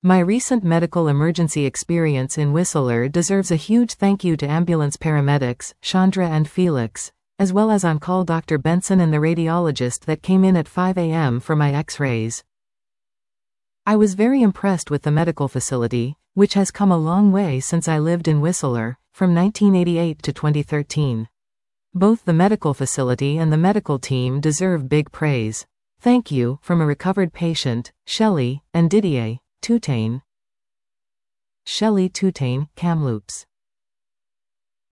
My recent medical emergency experience in Whistler deserves a huge thank you to ambulance paramedics, Chandra and Felix, as well as on-call Dr. Benson and the radiologist that came in at 5 a.m. for my x-rays. I was very impressed with the medical facility, which has come a long way since I lived in Whistler, from 1988 to 2013. Both the medical facility and the medical team deserve big praise. Thank you, from a recovered patient, Shelley and Didier Tutain. Shelley Tutain, Kamloops.